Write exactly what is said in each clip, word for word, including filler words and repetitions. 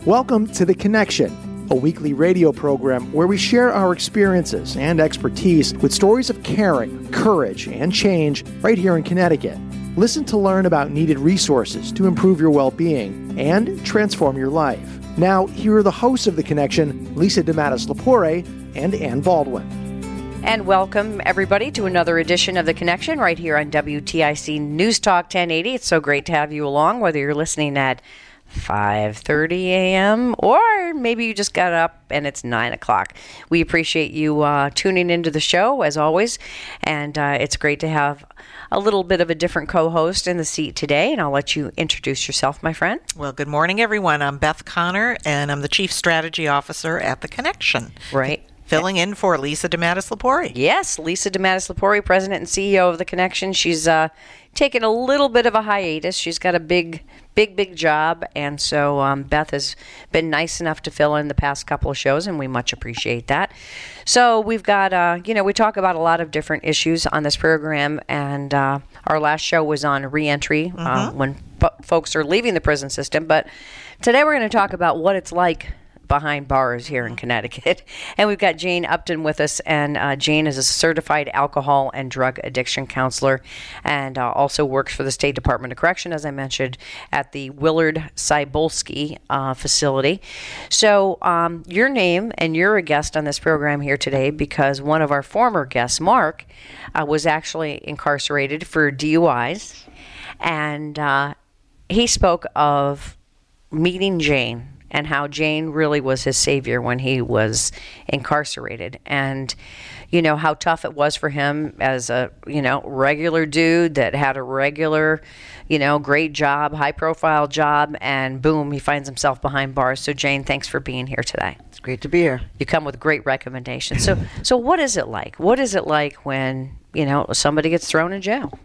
Welcome to The Connection, a weekly radio program where we share our experiences and expertise with stories of caring, courage, and change right here in Connecticut. Listen to learn about needed resources to improve your well-being and transform your life. Now, here are the hosts of The Connection, Lisa DeMatteis-Lepore and Ann Baldwin. And welcome, everybody, to another edition of The Connection right here on W T I C News Talk ten eighty. It's so great to have you along, whether you're listening at five thirty a.m. or maybe you just got up and it's nine o'clock. We appreciate you uh, tuning into the show, as always, and uh, it's great to have a little bit of a different co-host in the seat today, and I'll let you introduce yourself, my friend. Well, good morning, everyone. I'm Beth Connor, and I'm the Chief Strategy Officer at The Connection. Right. Filling in for Lisa DeMatteis-Lepore. Yes, Lisa DeMatteis-Lepore, President and C E O of The Connection. She's uh, taken a little bit of a hiatus. She's got a big, big, big job, and so um, Beth has been nice enough to fill in the past couple of shows, and we much appreciate that. So we've got, uh, you know, we talk about a lot of different issues on this program, and uh, our last show was on reentry, mm-hmm. um, when po- folks are leaving the prison system, but today we're going to talk about what it's like behind bars here in Connecticut. And we've got Jane Upton with us, and uh, Jane is a certified alcohol and drug addiction counselor and uh, also works for the State Department of Correction, as I mentioned, at the Willard Cybulski uh, facility. So um, your name, and you're a guest on this program here today because one of our former guests, Mark, uh, was actually incarcerated for D U Is, and uh, he spoke of meeting Jane and how Jane really was his savior when he was incarcerated. And, you know, how tough it was for him as a, you know, regular dude that had a regular, you know, great job, high-profile job, and boom, he finds himself behind bars. So, Jane, thanks for being here today. It's great to be here. You come with great recommendations. So, so what is it like? What is it like when, you know, somebody gets thrown in jail?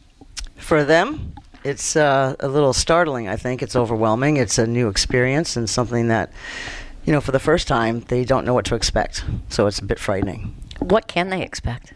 For them, it's uh, a little startling, I think. It's overwhelming. It's a new experience and something that, you know, for the first time, they don't know what to expect. So it's a bit frightening. What can they expect?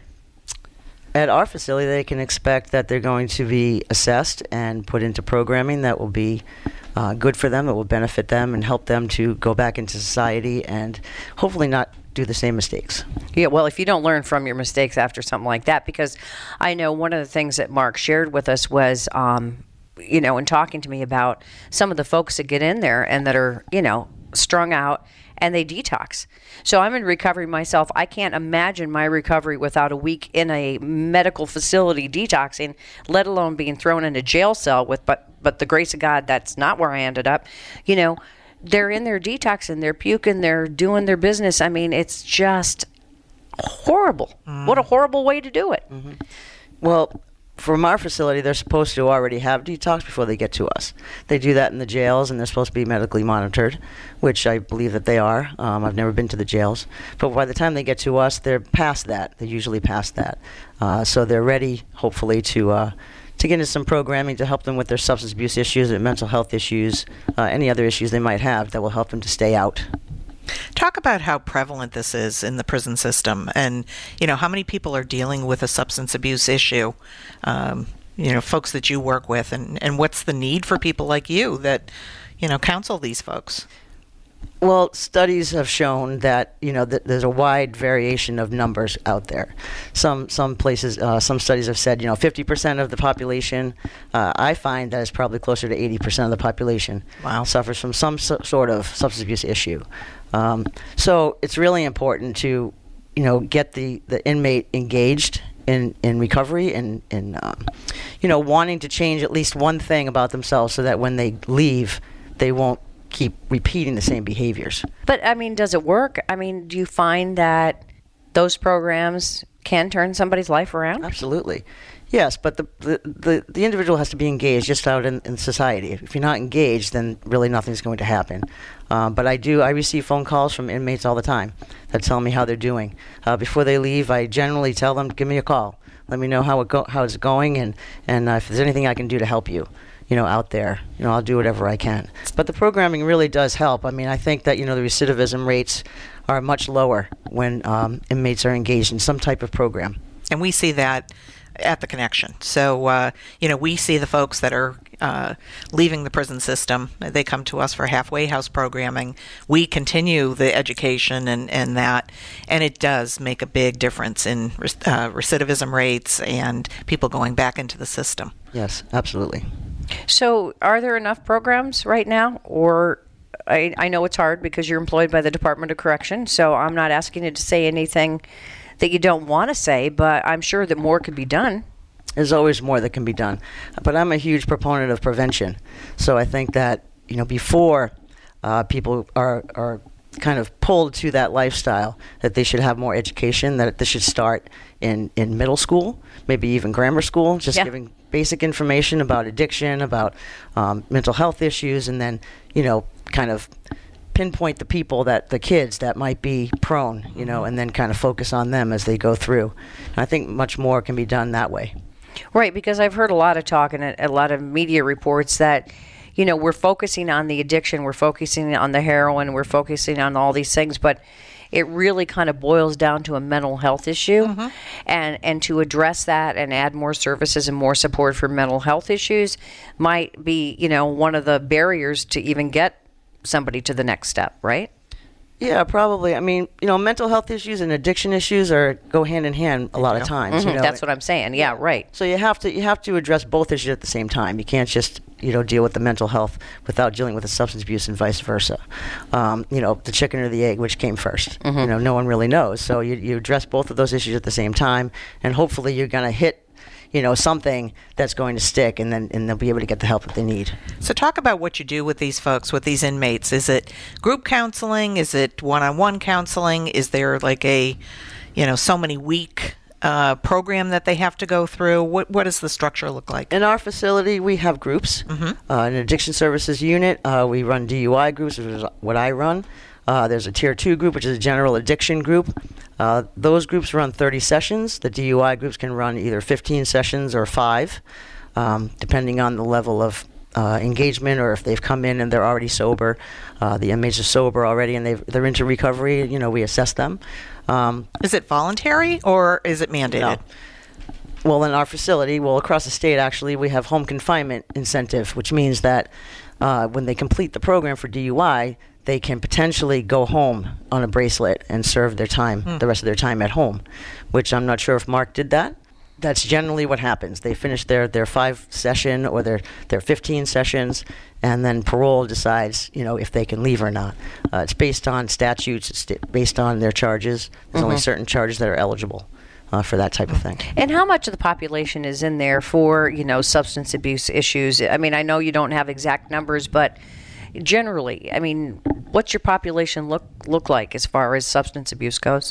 At our facility, they can expect that they're going to be assessed and put into programming that will be uh, good for them, that will benefit them and help them to go back into society and hopefully not do the same mistakes. Yeah, well, if you don't learn from your mistakes after something like that, because I know one of the things that Mark shared with us was, um, you know, in talking to me about some of the folks that get in there and that are, you know, strung out and they detox. So I'm in recovery myself. I can't imagine my recovery without a week in a medical facility detoxing, let alone being thrown in a jail cell with, but, but the grace of God, that's not where I ended up. You know, they're in their detoxing, they're puking, they're doing their business. I mean, it's just horrible. Mm. What a horrible way to do it. Mm-hmm. Well, from our facility, they're supposed to already have detox before they get to us. They do that in the jails, and they're supposed to be medically monitored, which I believe that they are. Um, I've never been to the jails. But by the time they get to us, they're past that. They're usually past that. Uh, so they're ready, hopefully, to uh, to get into some programming to help them with their substance abuse issues and mental health issues, uh, any other issues they might have that will help them to stay out. Talk about how prevalent this is in the prison system and, you know, how many people are dealing with a substance abuse issue, um, you know, folks that you work with, and, and what's the need for people like you that, you know, counsel these folks? Well, studies have shown that, you know, that there's a wide variation of numbers out there. Some some places, uh, some studies have said, you know, fifty percent of the population. Uh, I find that it's probably closer to eighty percent of the population wow. suffers from some so- sort of substance abuse issue. Um, so it's really important to, you know, get the, the inmate engaged in, in recovery and, in, um, you know, wanting to change at least one thing about themselves so that when they leave, they won't keep repeating the same behaviors. But, I mean, does it work? I mean, do you find that those programs can turn somebody's life around? Absolutely. Yes, but the the, the, the individual has to be engaged just out in, in society. If you're not engaged, then really nothing's going to happen. Um, but I do, I receive phone calls from inmates all the time that tell me how they're doing. Uh, before they leave, I generally tell them, give me a call. Let me know how it go, how it's going, and, and uh, if there's anything I can do to help you. You know, out there, you know, I'll do whatever I can. But the programming really does help. I mean, I think that, you know, the recidivism rates are much lower when um, inmates are engaged in some type of program. And we see that at the Connection. So, uh, you know, we see the folks that are uh, leaving the prison system. They come to us for halfway house programming. We continue the education and, and that, and it does make a big difference in uh, recidivism rates and people going back into the system. Yes, absolutely. So are there enough programs right now, or I, I know it's hard because you're employed by the Department of Correction, so I'm not asking you to say anything that you don't want to say, but I'm sure that more could be done. There's always more that can be done. But I'm a huge proponent of prevention. So I think that, you know, before uh, people are, are kind of pulled to that lifestyle, that they should have more education, that this should start in, in middle school, maybe even grammar school, just yeah. giving basic information about addiction, about um, mental health issues, and then, you know, kind of pinpoint the people, that the kids that might be prone, you know, and then kind of focus on them as they go through. And I think much more can be done that way. Right, because I've heard a lot of talk and a, a lot of media reports that, you know, we're focusing on the addiction, we're focusing on the heroin, we're focusing on all these things, but it really kind of boils down to a mental health issue. Mm-hmm. and and to address that and add more services and more support for mental health issues might be, you know, one of the barriers to even get somebody to the next step, right? Yeah, probably. I mean, you know, mental health issues and addiction issues are go hand in hand a lot of times. Mm-hmm. You know? That's what I'm saying. Yeah, right. So you have to you have to address both issues at the same time. You can't just, you know, deal with the mental health without dealing with the substance abuse and vice versa. Um, you know, the chicken or the egg, which came first? Mm-hmm. You know, no one really knows. So you you address both of those issues at the same time, and hopefully you're going to hit, you know, something that's going to stick, and then and they'll be able to get the help that they need. So talk about what you do with these folks, with these inmates. Is it group counseling? Is it one-on-one counseling? Is there like a, you know, so many week uh, program that they have to go through? What what does the structure look like? In our facility, we have groups. Mm-hmm. Uh, in an addiction services unit, uh, we run D U I groups, which is what I run. Uh, there's a tier two group, which is a general addiction group. Uh, those groups run thirty sessions. The D U I groups can run either fifteen sessions or five, um, depending on the level of uh, engagement, or if they've come in and they're already sober. Uh, the inmates are sober already and they've, they're into recovery. You know, we assess them. Um, is it voluntary or is it mandated? No. Well, in our facility, well, across the state, actually, we have home confinement incentive, which means that uh, when they complete the program for D U I, they can potentially go home on a bracelet and serve their time, mm. the rest of their time at home, which I'm not sure if Mark did that. That's generally what happens. They finish their, their five session or their, their fifteen sessions, and then parole decides, you know, if they can leave or not. Uh, it's based on statutes. It's st- based on their charges. There's mm-hmm. only certain charges that are eligible uh, for that type of thing. And how much of the population is in there for, you know, substance abuse issues? I mean, I know you don't have exact numbers, but generally, I mean, what's your population look look like as far as substance abuse goes?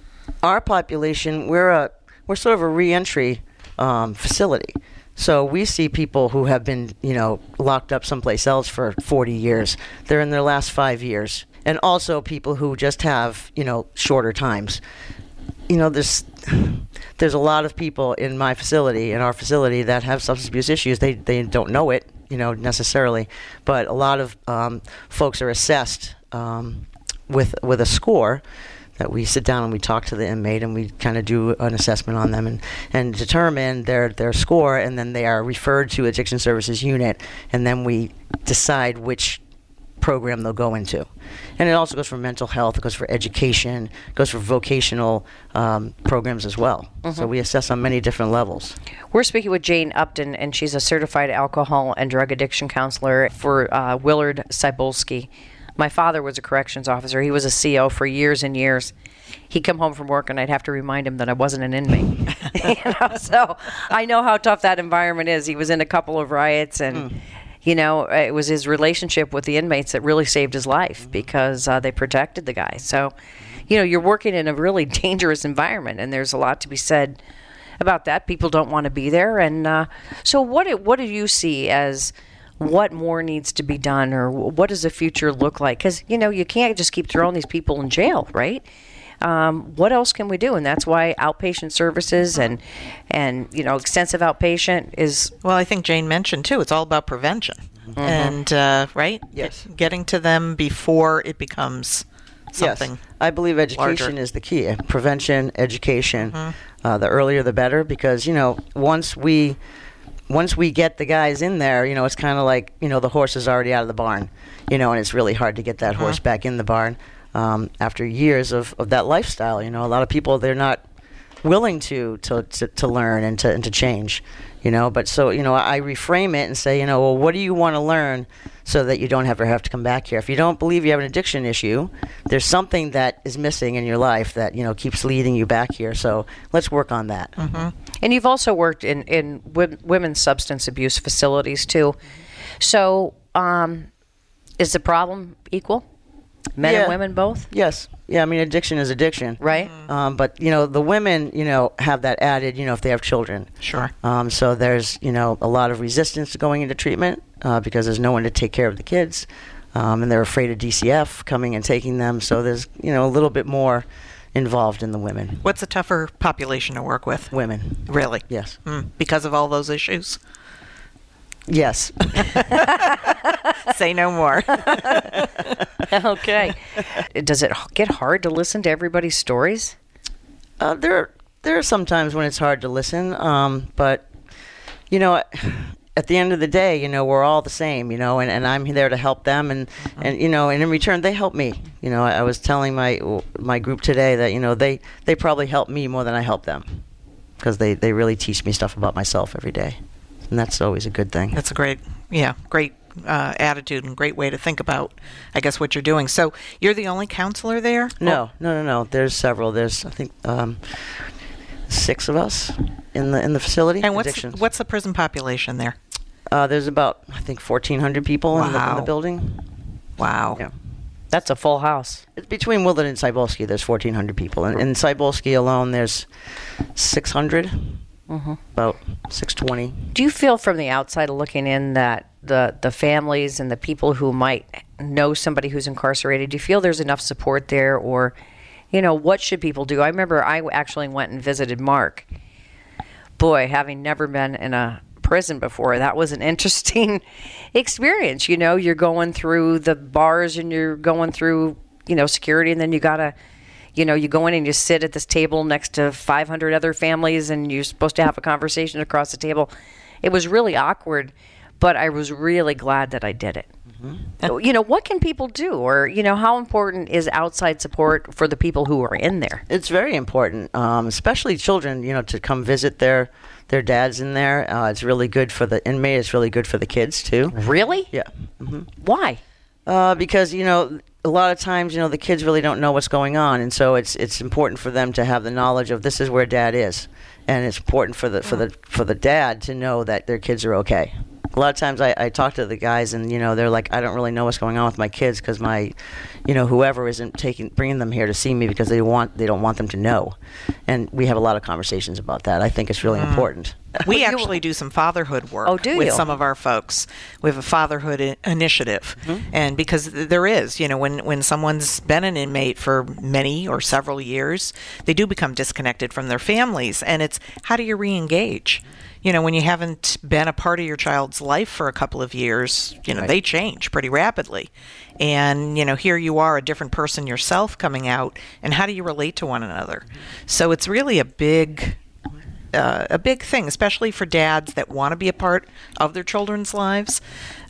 Our population, we're a we're sort of a reentry um, facility. So we see people who have been, you know, locked up someplace else for forty years. They're in their last five years. And also people who just have, you know, shorter times. You know, there's there's a lot of people in my facility, in our facility, that have substance abuse issues. They they don't know it, you know, necessarily. But a lot of um, folks are assessed um, with with a score that we sit down and we talk to the inmate and we kind of do an assessment on them and, and determine their, their score, and then they are referred to addiction services unit, and then we decide which program they'll go into. And it also goes for mental health, it goes for education, it goes for vocational um, programs as well. Mm-hmm. So we assess on many different levels. We're speaking with Jane Upton, and she's a certified alcohol and drug addiction counselor for uh, Willard Cybulski. My father was a corrections officer. He was a C O for years and years. He'd come home from work, and I'd have to remind him that I wasn't an inmate. you know, so I know how tough that environment is. He was in a couple of riots, and mm. you know, it was his relationship with the inmates that really saved his life mm-hmm. because uh, they protected the guy. So, you know, you're working in a really dangerous environment, and there's a lot to be said about that. People don't want to be there, and uh, so what? Do, what do you see as what more needs to be done, or what does the future look like? Because, you know, you can't just keep throwing these people in jail, right? Um, what else can we do? And that's why outpatient services and, and you know, extensive outpatient is... Well, I think Jane mentioned, too, it's all about prevention. Mm-hmm. And, uh, right? Yes. Getting to them before it becomes something. Yes, I believe education larger. is the key. Prevention, education. Mm-hmm. Uh, the earlier the better, because you know once we once we get the guys in there, you know it's kind of like you know the horse is already out of the barn, you know, and it's really hard to get that mm-hmm. horse back in the barn um, after years of, of that lifestyle. You know, a lot of people, they're not willing to to, to, to learn and to and to change. You know, but so, you know, I reframe it and say, you know, well, what do you want to learn so that you don't ever have to come back here? If you don't believe you have an addiction issue, there's something that is missing in your life that, you know, keeps leading you back here. So let's work on that. Mm-hmm. And you've also worked in, in w- women's substance abuse facilities, too. So um, is the problem equal? Men yeah. and women both? Yes. Yeah, I mean, addiction is addiction. Right. Um, but, you know, the women, you know, have that added, you know, if they have children. Sure. Um, so there's, you know, a lot of resistance to going into treatment uh, because there's no one to take care of the kids. Um, and they're afraid of D C F coming and taking them. So there's, you know, a little bit more involved in the women. What's a tougher population to work with? Women. Really? Yes. Mm, because of all those issues? Yes. Say no more. Okay. Does it get hard to listen to everybody's stories? Uh, there, there are some times when it's hard to listen, um, but, you know, at the end of the day, you know, we're all the same, you know, and, and I'm there to help them, and, mm-hmm. and, you know, and in return, they help me. You know, I, I was telling my my group today that, you know, they, they probably help me more than I help them, because they, they really teach me stuff about myself every day. And that's always a good thing. That's a great, yeah, great uh, attitude and great way to think about, I guess, what you're doing. So you're the only counselor there? No, oh. no, no, no. There's several. There's, I think, um, six of us in the in the facility. And what's what's the prison population there? Uh, there's about, I think, fourteen hundred people wow. in, the, in the building. Wow. Yeah. That's a full house. It's between Willard and Cybulski, there's fourteen hundred people. And in Cybulski alone, there's six hundred. Mm-hmm. About six twenty. Do you feel from the outside looking in that the, the families and the people who might know somebody who's incarcerated, do you feel there's enough support there? Or, you know, what should people do? I remember I actually went and visited Mark. Boy, having never been in a prison before, that was an interesting experience. You know, you're going through the bars and you're going through, you know, security, and then you got to, you know, you go in and you sit at this table next to five hundred other families, and you're supposed to have a conversation across the table. It was really awkward, but I was really glad that I did it. Mm-hmm. You know, what can people do? Or, you know, how important is outside support for the people who are in there? It's very important, um, especially children, you know, to come visit their their dads in there. Uh, it's really good for the inmate. It's really good for the kids, too. Really? Yeah. Mm-hmm. Why? Uh, because, you know, a lot of times, you know, the kids really don't know what's going on, and so it's it's important for them to have the knowledge of this is where dad is, and it's important for the for the for the dad to know that their kids are okay. A lot of times I, I talk to the guys, and you know they're like, I don't really know what's going on with my kids because my, you know, whoever isn't taking bringing them here to see me because they want they don't want them to know, and we have a lot of conversations about that. I think it's really mm. important. We actually do some fatherhood work oh, do with you? some of our folks. We have a fatherhood I- initiative, mm-hmm. and because there is, you know, when when someone's been an inmate for many or several years, they do become disconnected from their families, and it's how do you re-engage? You know, when you haven't been a part of your child's life for a couple of years, you know, right. they change pretty rapidly. And, you know, here you are, a different person yourself coming out, and how do you relate to one another? So it's really a big, uh, a big thing, especially for dads that want to be a part of their children's lives.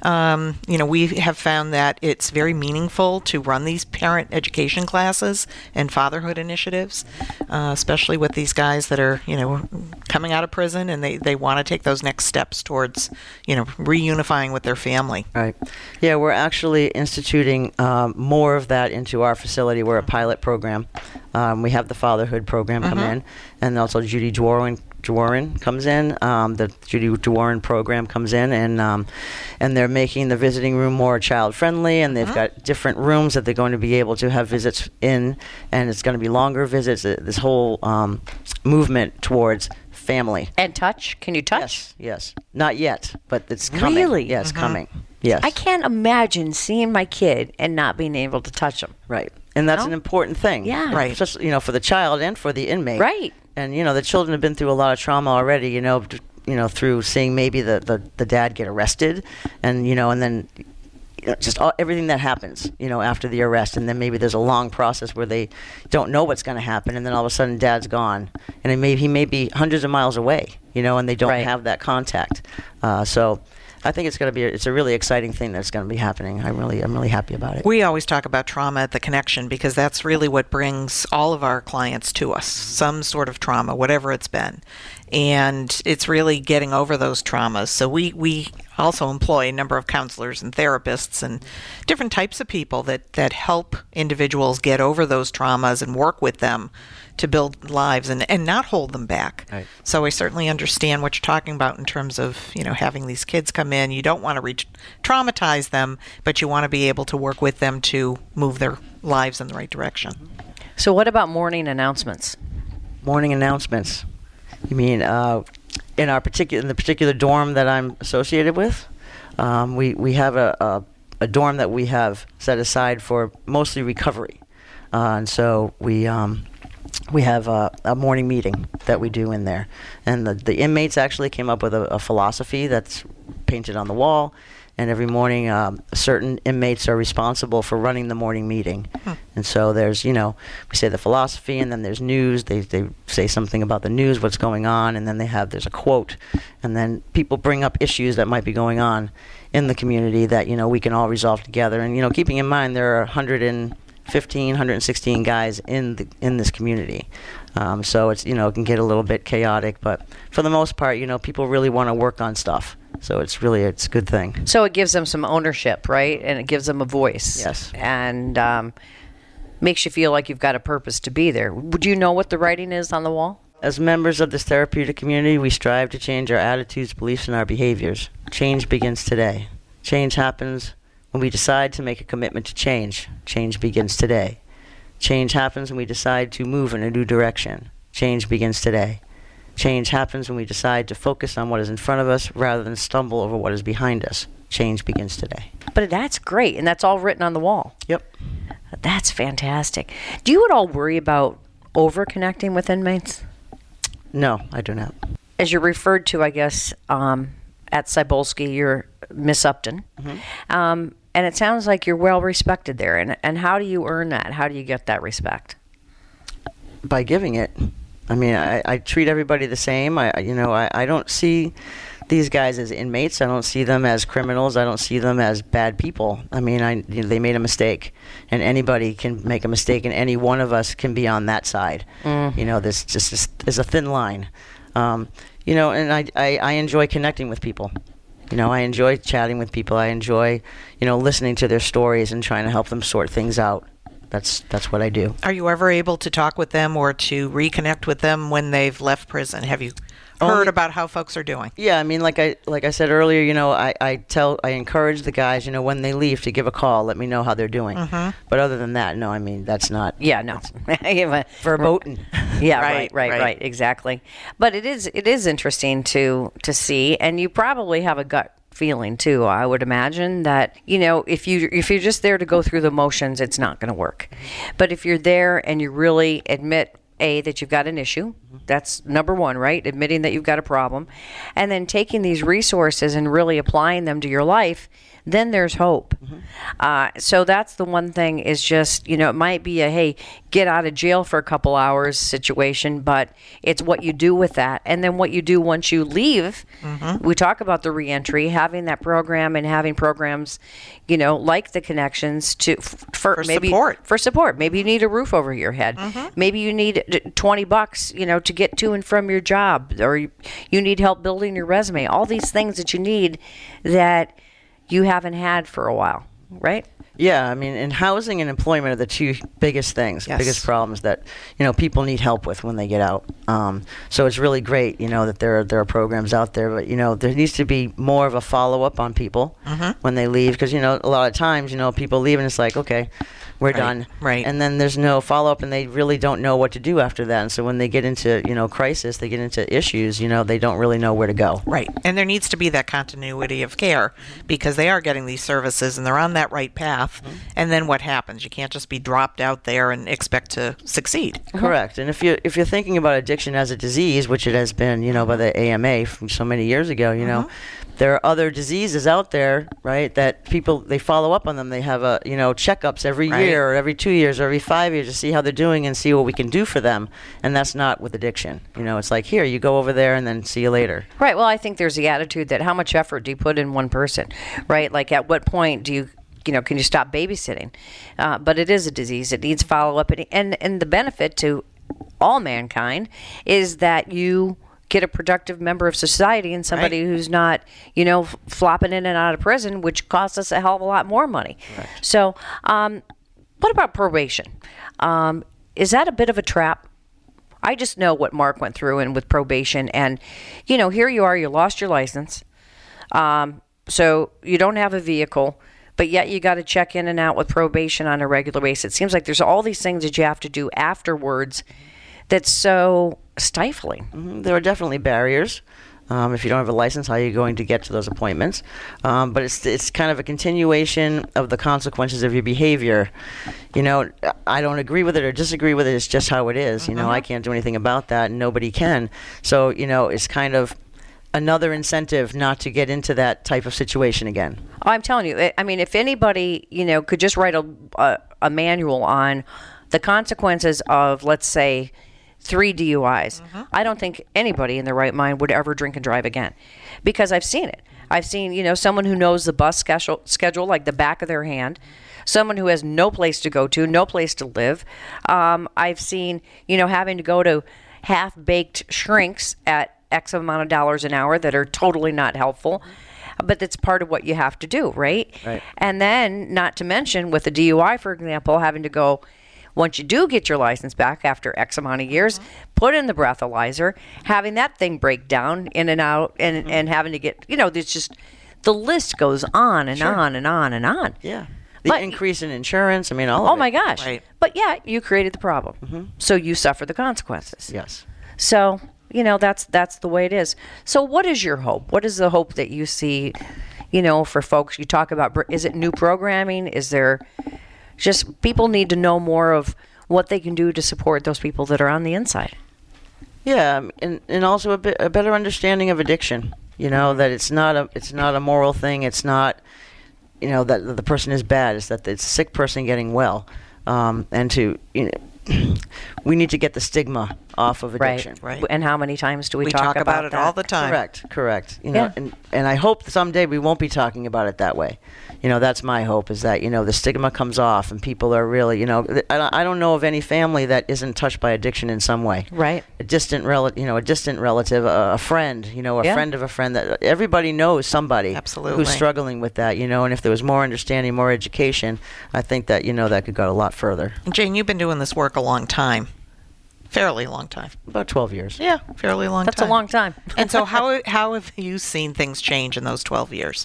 Um, you know, we have found that it's very meaningful to run these parent education classes and fatherhood initiatives, uh, especially with these guys that are, you know, coming out of prison and they, they want to take those next steps towards, you know, reunifying with their family. Right. Yeah, we're actually instituting um, more of that into our facility. We're a pilot program. Um, we have the fatherhood program come mm-hmm. in, and also Judy Dworin Dworin comes in. Um, the Judy Dworin program comes in, and um, and they're making the visiting room more child friendly, and they've mm-hmm. got different rooms that they're going to be able to have visits in, and it's going to be longer visits. Uh, this whole um, movement towards family and touch. Can you touch? Yes, yes. Not yet, but it's coming. Really? Yeah, it's mm-hmm. coming. Yes. I can't imagine seeing my kid and not being able to touch him. Right. And that's no? an important thing. Yeah. Right. Especially, you know, for the child and for the inmate. Right. And, you know, the children have been through a lot of trauma already, you know, d- you know, through seeing maybe the, the, the dad get arrested and, you know, and then you know, just all, everything that happens, you know, after the arrest, and then maybe there's a long process where they don't know what's going to happen, and then all of a sudden Dad's gone, and it may, he may be hundreds of miles away, you know, and they don't Right. have that contact. Uh, so I think it's going to be, a, it's a really exciting thing that's going to be happening. I'm really, I'm really happy about it. We always talk about trauma at the Connection because that's really what brings all of our clients to us, some sort of trauma, whatever it's been. And it's really getting over those traumas. So we, we also employ a number of counselors and therapists and different types of people that, that help individuals get over those traumas and work with them to build lives and, and not hold them back. Right. So I certainly understand what you're talking about in terms of, you know, having these kids come in. You don't want to re- traumatize them, but you want to be able to work with them to move their lives in the right direction. So what about morning announcements? Morning announcements. You mean uh, in our particular, in the particular dorm that I'm associated with, um, we we have a, a a dorm that we have set aside for mostly recovery, uh, and so we. Um, We have a, a morning meeting that we do in there. And the, the inmates actually came up with a, a philosophy that's painted on the wall. And every morning, um, certain inmates are responsible for running the morning meeting. Hmm. And so there's, you know, we say the philosophy, and then there's news. They, they say something about the news, what's going on, and then they have, there's a quote. And then people bring up issues that might be going on in the community that, you know, we can all resolve together. And, you know, keeping in mind there are one hundred fifteen, one hundred sixteen guys in the in this community, um, so it's, you know, it can get a little bit chaotic, but for the most part, you know, people really want to work on stuff, so it's really, it's a good thing. So it gives them some ownership, right? And it gives them a voice. Yes. And um, makes you feel like you've got a purpose to be there. Would you know what the writing is on the wall? As members of this therapeutic community, we strive to change our attitudes, beliefs, and our behaviors. Change begins today. Change happens when we decide to make a commitment to change. Change begins today. Change happens when we decide to move in a new direction. Change begins today. Change happens when we decide to focus on what is in front of us rather than stumble over what is behind us. Change begins today. But that's great, and that's all written on the wall. Yep. That's fantastic. Do you at all worry about over-connecting with inmates? No, I do not. As you're referred to, I guess, um, at Cybulski, you're Miss Upton. Mm-hmm. Um, and it sounds like you're well respected there. And, and how do you earn that? How do you get that respect? By giving it. I mean, I, I treat everybody the same. I, you know, I, I don't see these guys as inmates. I don't see them as criminals. I don't see them as bad people. I mean, I, you know, they made a mistake, and anybody can make a mistake, and any one of us can be on that side. Mm. You know, this just is, is a thin line. Um, you know, and I, I, I enjoy connecting with people. You know, I enjoy chatting with people. I enjoy, you know, listening to their stories and trying to help them sort things out. That's that's what I do. Are you ever able to talk with them or to reconnect with them when they've left prison? Have you heard Only, about how folks are doing? Yeah, I mean, like I like I said earlier, you know, I, I tell I encourage the guys, you know, when they leave to give a call, let me know how they're doing. Mm-hmm. But other than that, no, I mean, that's not. Yeah, no. Verboten. Yeah, right, right, right, right, right, exactly. But it is it is interesting to to see, and you probably have a gut feeling too. I would imagine that, you know, if you if you're just there to go through the motions, it's not going to work. But if you're there and you really admit, A, that you've got an issue, that's number one, right? Admitting that you've got a problem, and then taking these resources and really applying them to your life, then there's hope. Mm-hmm. Uh, so that's the one thing is just, you know, it might be a, hey, get out of jail for a couple hours situation, but it's what you do with that. And then what you do once you leave, mm-hmm. we talk about the reentry, having that program and having programs, you know, like the Connections to for, for maybe support. For support. Maybe you need a roof over your head. Mm-hmm. Maybe you need twenty bucks, you know, to get to and from your job, or you, you need help building your resume. All these things that you need that you haven't had for a while, right? Yeah, I mean, and housing and employment are the two biggest things, yes. biggest problems that, you know, people need help with when they get out. Um, so it's really great, you know, that there are, there are programs out there, but, you know, there needs to be more of a follow-up on people mm-hmm. when they leave, because, you know, a lot of times, you know, people leave and it's like, okay, we're right, done. Right. And then there's no follow-up, and they really don't know what to do after that. And so when they get into, you know, crisis, they get into issues, you know, they don't really know where to go. Right. And there needs to be that continuity of care because they are getting these services and they're on that right path. Mm-hmm. And then what happens? You can't just be dropped out there and expect to succeed. Correct. And if you if you're thinking about addiction as a disease, which it has been, you know, by the A M A from so many years ago, you mm-hmm. know, there are other diseases out there, right, that people, they follow up on them. They have, a, you know, checkups every Right. year or every two years or every five years to see how they're doing and see what we can do for them. And that's not with addiction. You know, it's like, here, you go over there and then see you later. Right. Well, I think there's the attitude that how much effort do you put in one person, right? Like, at what point do you, you know, can you stop babysitting? Uh, but it is a disease. It needs follow-up. And, and, and the benefit to all mankind is that you get a productive member of society and somebody Right. who's not, you know, f- flopping in and out of prison, which costs us a hell of a lot more money. Right. So, um, what about probation? Um, is that a bit of a trap? I just know what Mark went through and with probation, and you know, here you are, you lost your license, um, so you don't have a vehicle, but yet you got to check in and out with probation on a regular basis. It seems like there's all these things that you have to do afterwards that's so stifling. Mhm. There are definitely barriers. Um, if you don't have a license, how are you going to get to those appointments? Um, but it's it's kind of a continuation of the consequences of your behavior. You know, I don't agree with it or disagree with it. It's just how it is. You know, I can't do anything about that, and nobody can. So, you know, it's kind of another incentive not to get into that type of situation again. Oh, I'm telling you, I- I mean, if anybody, you know, could just write a, a, a manual on the consequences of, let's say, three D U Is, I don't think anybody in their right mind would ever drink and drive again, because I've seen it. I've seen, you know, someone who knows the bus schedule, schedule like the back of their hand, someone who has no place to go to, no place to live. Um, I've seen, you know, having to go to half-baked shrinks at X amount of dollars an hour that are totally not helpful. But that's part of what you have to do, right? Right. And then, not to mention, with a D U I, for example, having to go, once you do get your license back after X amount of years, put in the breathalyzer, having that thing break down in and out, and, Mm-hmm. and having to get, you know, there's just, the list goes on and Sure. on and on and on. Yeah. The But- increase in insurance, I mean, all of Oh it. my gosh. Right. But yeah, you created the problem. So you suffer the consequences. Yes. So, you know, that's that's the way it is. So what is your hope? What is the hope that you see, you know, for folks? You talk about, br- is it new programming? Is there just, people need to know more of what they can do to support those people that are on the inside. Yeah, and and also a bit a better understanding of addiction. You know, that it's not a it's not a moral thing. It's not, you know, that the person is bad. It's that it's a sick person getting well, um, and to you know, we need to get the stigma off of addiction. Right. And how many times do we, We talk, talk about it that? all the time. Correct, correct. You know, Yeah. and and I hope someday we won't be talking about it that way. You know, that's my hope, is that, you know, the stigma comes off and people are really, you know, th- I don't- I don't know of any family that isn't touched by addiction in some way. Right. A distant relative, you know, a distant relative, a, a friend, you know, a Yeah. friend of a friend, that everybody knows somebody Absolutely. who's struggling with that, you know, and if there was more understanding, more education, I think that, you know, that could go a lot further. And Jane, you've been doing this work a long time. Fairly long time. About twelve years. Yeah, fairly long That's time. a long time. And so how how have you seen things change in those twelve years?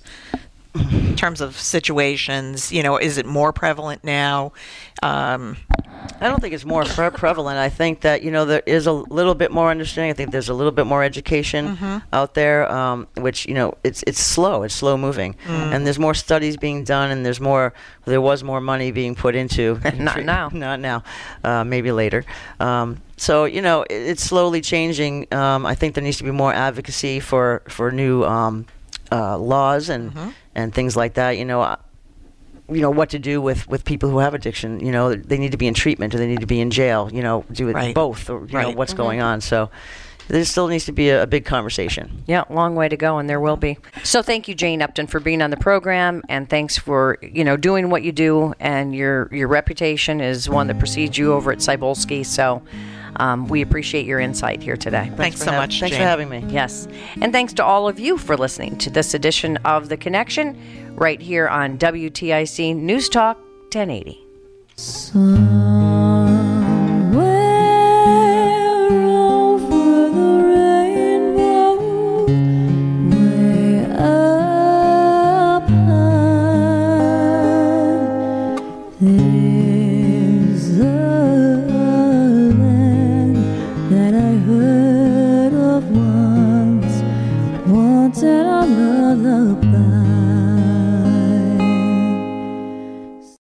In terms of situations, you know, is it more prevalent now? Um, I don't think it's more pre- prevalent. I think that, you know, there is a little bit more understanding. I think there's a little bit more education out there, um, which, you know, it's it's slow. It's slow moving, and there's more studies being done, and there's more. There was more money being put into. Not now. Not now. Uh, maybe later. Um, so, you know, it, it's slowly changing. Um, I think there needs to be more advocacy for for new um, uh, laws and and things like that. You know. I- you know, what to do with, with people who have addiction. You know, they need to be in treatment or they need to be in jail, you know, do it Right. both, or, you know, Right. what's going on. So there still needs to be a, a big conversation. Yeah, long way to go, and there will be. So thank you, Jane Upton, for being on the program, and thanks for, you know, doing what you do, and your your reputation is one that precedes you over at Cybulski, so um, we appreciate your insight here today. thanks for so hav- much, Thanks Jane. for having me. Yes, and thanks to all of you for listening to this edition of The Connection, right here on W T I C News Talk ten eighty. Somewhere over the rainbow, way up high, there